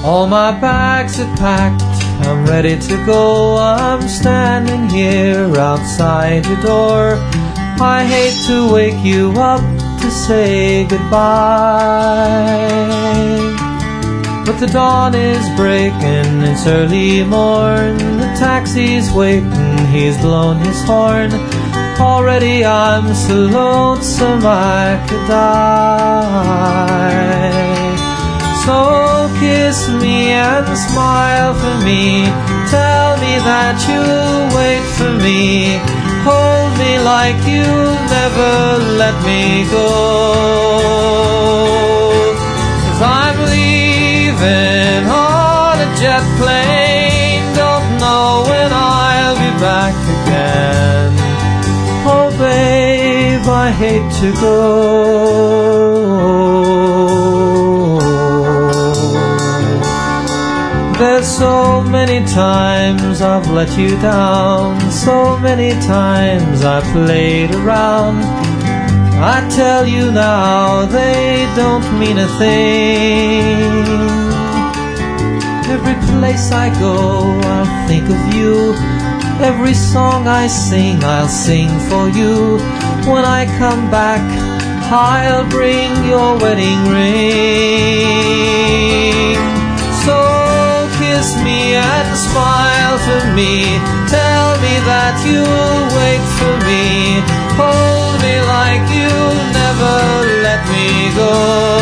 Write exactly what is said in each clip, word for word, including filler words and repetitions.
All my bags are packed, I'm ready to go. I'm standing here outside your door. I hate to wake you up to say goodbye, but the dawn is breaking, it's early morn. The taxi's waiting, he's blown his horn. Already I'm so lonesome I could die. So kiss me and smile for me. Tell me that you'll wait for me. Hold me like you'll never let me go. 'Cause I'm leaving on a jet plane. Don't know when I'll be back again. Oh babe, I hate to go. There's so many times I've let you down, so many times I played around. I tell you now, they don't mean a thing. Every place I go, I'll think of you. Every song I sing, I'll sing for you. When I come back, I'll bring your wedding ring. So kiss me and smile for me. Tell me that you'll wait for me. Hold me like you'll never let me go.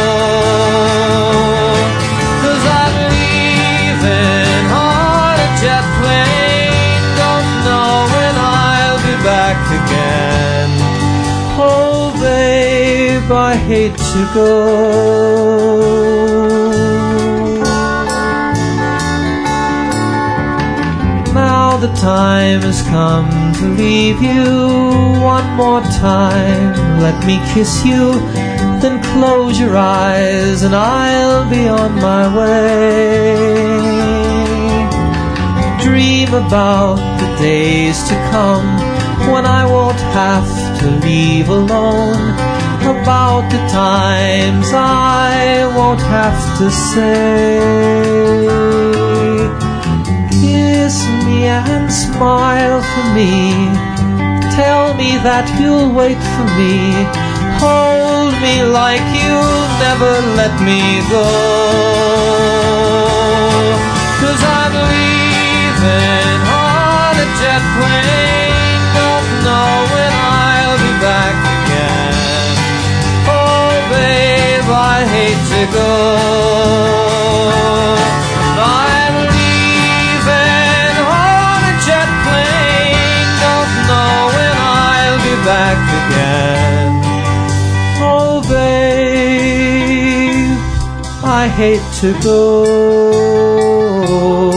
'Cause I'm leaving on a jet plane. Don't know when I'll be back again. Oh babe, I hate to go. Now the time has come to leave you. One more time, let me kiss you. Then close your eyes and I'll be on my way. Dream about the days to come when I won't have to leave alone. About the times I won't have to say. Kiss me and smile for me. Tell me that you'll wait for me. Hold me like you'll never let me go. 'Cause I'm leaving on a jet plane. Don't know when I'll be back again. Oh babe, I hate to go. I'm leaving on a jet plane. Don't know when I'll be back again. Oh babe, I hate to go.